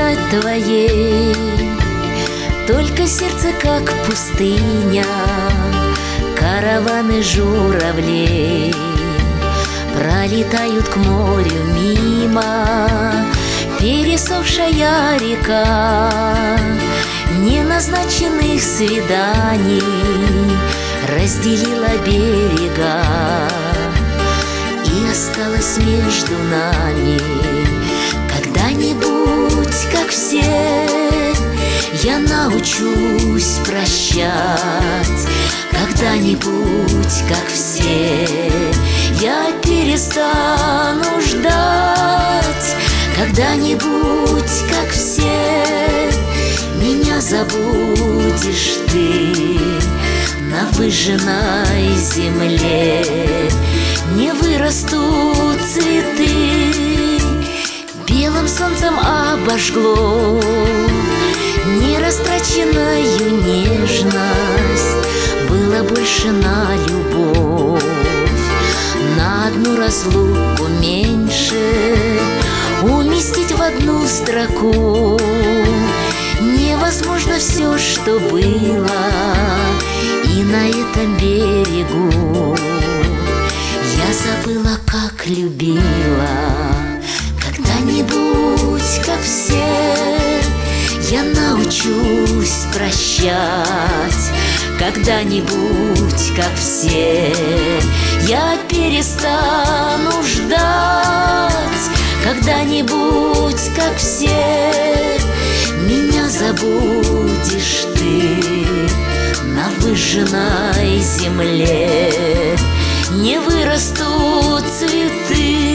стать твоей, только сердце как пустыня, караваны журавлей пролетают к морю мимо. Пересохшая река неназначенных свиданий разделила берега, и осталось между нами. Когда-нибудь, как все, я научусь прощать. Когда-нибудь, как все, я перестану ждать. Когда-нибудь, как все, меня забудешь ты. На выжженной земле не вырастут цветы. Белым солнцем обожгло нерастраченную нежность. Было больше на любовь, на одну разлуку меньше. Уместить в одну строку невозможно все, что было. И на этом берегу я забыла, как любила. Когда-нибудь, как все, я научусь прощать. Когда-нибудь, как все, я перестану ждать. Когда-нибудь, как все, меня забудешь ты. На выжженной земле не вырастут цветы.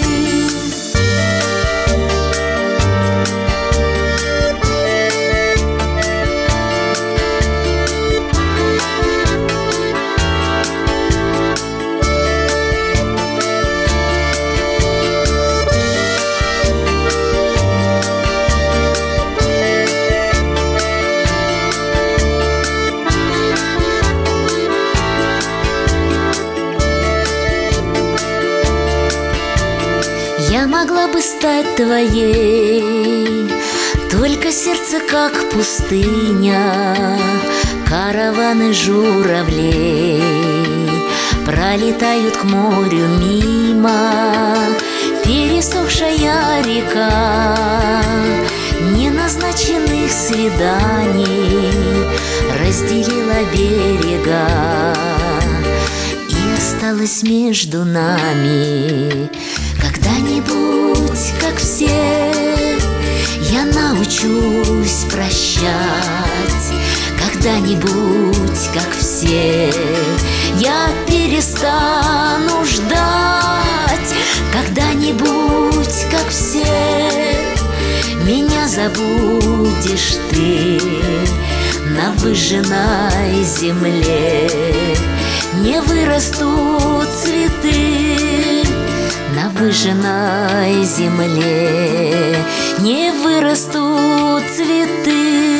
Я могла бы стать твоей, только сердце как пустыня, караваны журавлей пролетают к морю мимо. Пересохшая река неназначенных свиданий разделила берега, и осталось между нами. Когда-нибудь, как все, я научусь прощать. Когда-нибудь, как все, я перестану ждать. Когда-нибудь, как все, меня забудешь ты. На выжженной земле не вырастут цветы. На выжженной земле не вырастут цветы.